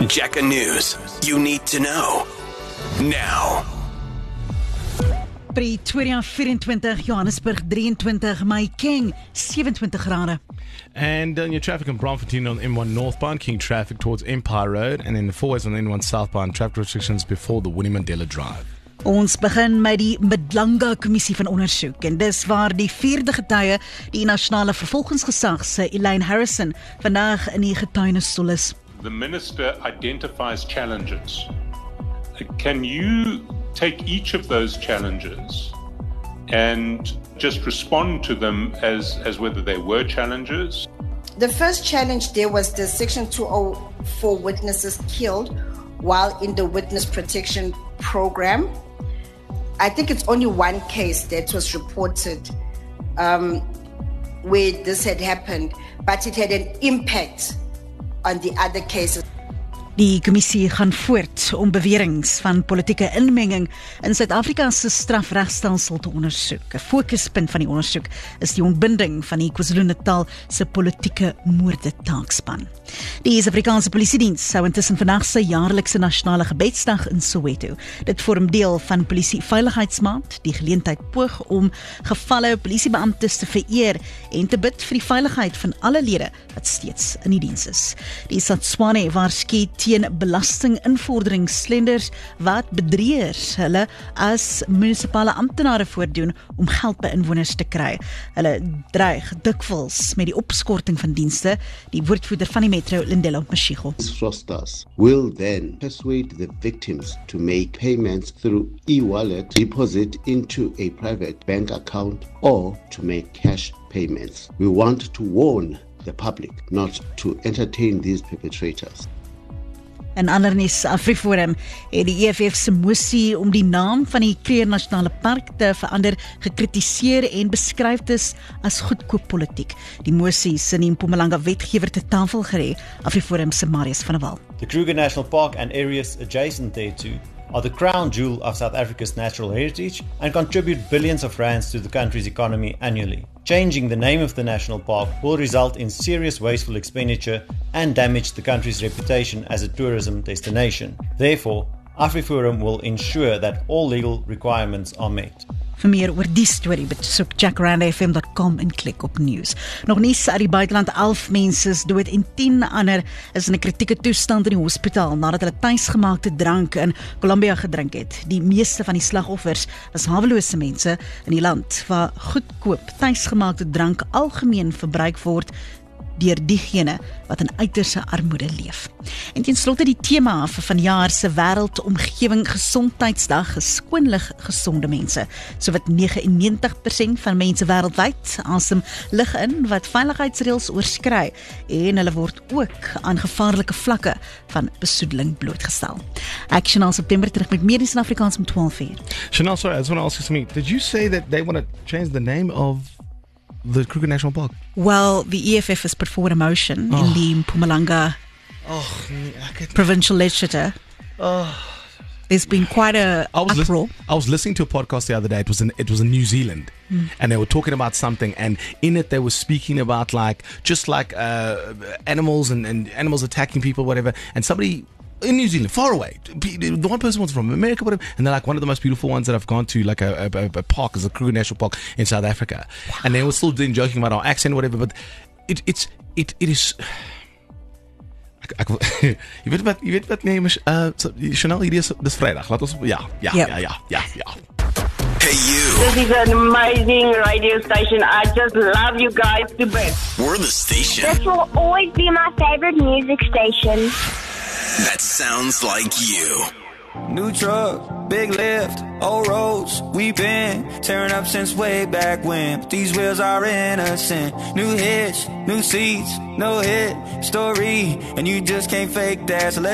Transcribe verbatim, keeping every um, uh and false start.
Jacka News. You need to know. Now. Pretoria vierentwintig, Johannesburg drieëntwintig, Mahikeng sewenentwintig grade. And uh, your traffic in Bloemfontein on N one northbound, King traffic towards Empire Road, and in the four ways on N one southbound, traffic restrictions before the Winnie Mandela Drive. Ons begin met die Madlanga Kommissie van Ondersoek en dis waar die vierde getuie, die nasionale vervolgingsgesag se Elaine Harrison, vandag in die getuienisstoel is. The minister identifies challenges. Can you take each of those challenges and just respond to them as, as whether they were challenges? The first challenge there was the Section two oh four witnesses killed while in the witness protection program. I think it's only one case that was reported um, where this had happened, but it had an impact on the other cases. Die kommissie gaan voort om beweringe van politieke inmenging in Suid-Afrika se strafregstelsel te ondersoek. 'n Fokuspunt van die ondersoek is die ontbinding van die KwaZulu-Natal se politieke moorde taakspan. Die Suid-Afrikaanse Polisiediens hou intussen vandag sy jaarlikse nasionale gebedsdag in Soweto. Dit vorm deel van Polisie Veiligheidsmaand, die geleentheid poog om gevalle polisiebeamptes te vereer en te bid vir die veiligheid van alle lede wat steeds in die diens is. Die SADSWANE waarsku teen belastinginvorderingsslenders wat bedrieërs hulle as munisipale amptenare voordoen om geld by inwoners te kry. Hulle dreig dikwels met die opskorting van dienste. Die woordvoerder van die Metro, Lindelo Mashigo. Fraudsters will then persuade the victims to make payments through e-wallet, deposit into a private bank account, or to make cash payments. We want to warn the public not to entertain these perpetrators. In ander nuus, AfriForum het die E F F se mosie om die naam van die Kruger Nasionale Park te verander gekritiseer en beskryf dit as goedkoop politiek. Die mosie is in die Mpumalanga wetgewer te tafel gerê. AfriForum se Marius van der Walt. The Kruger National Park and areas adjacent thereto are the crown jewel of South Africa's natural heritage and contribute billions of rands to the country's economy annually. Changing the name of the national park will result in serious wasteful expenditure and damage the country's reputation as a tourism destination. Therefore, AfriForum will ensure that all legal requirements are met. Vir meer oor die storie, besoek jack rand f m dot com en klik op nuus. Nog nuus uit die buiteland, elf mense is dood en tien ander is in 'n kritieke toestand in die hospitaal nadat hulle tuisgemaakte drank in Colombia gedrink het. Die meeste van die slagoffers was hawelose mense in die land waar goedkoop tuisgemaakte drank algemeen verbruik word deur diegene wat in uiterse armoede leef. En ten slotte die tema vir vanjaar se Wêreldomgewing Gesondheidsdag is skoonlig gesonde mense. Sowat negentig en negentig persent van mense wêreldwyd asem lig in wat veiligheidsreëls oorskry en hulle word ook aan gevaarlike vlakke van besoedeling blootgestel. Ek sien al September terug met meer in Afrikaans om twaalf uur. Chanel, sorry, I just want to ask you something. Did you say that they want to change the name of the Kruger National Park? Well, the E F F has put forward a motion oh. in the Mpumalanga oh, could... provincial legislature. Oh. There's been quite a I was uproar. Listen, I was listening to a podcast the other day. It was in it was in New Zealand, mm. and they were talking about something. And in it, they were speaking about like just like uh, animals and, and animals attacking people, whatever. And somebody in New Zealand, far away, the one person was from America, whatever, and they're like one of the most beautiful ones that I've gone to, like a, a, a park, is the Kruger National Park in South Africa. Wow. And they were still doing joking about our accent, whatever. But it it's it it is. Ek, ek, jy weet wat jy weet wat nee uh, Chanel, hierdie is dis Vrydag. Laat ons ja ja yep. ja ja ja ja. Hey you. This is an amazing radio station. I just love you guys to bits. We're the station. This will always be my favorite music station. That sounds like you. New truck, big lift, old roads, we've been tearing up since way back when. But these wheels are innocent. New hitch, new seats, no hit story, and you just can't fake that. So let's